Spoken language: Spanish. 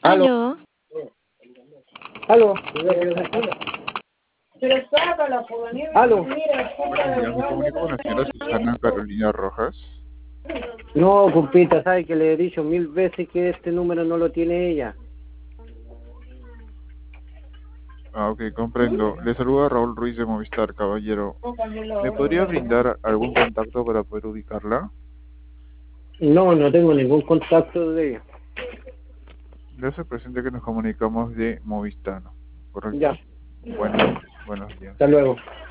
Aló, Aló, aló, aló. Buenos días, me comunico con la señora Susana Carolina Rojas. No, compita, sabe que le he dicho 1000 veces que este número no lo tiene ella. Ah, ok, comprendo. Le saluda Raúl Ruiz de Movistar, caballero. ¿Me podría brindar algún contacto para poder ubicarla? No, no tengo ningún contacto de ella. Le hace presente que nos comunicamos de Movistar, Ya, ¿correcto? Buenos días. hasta luego.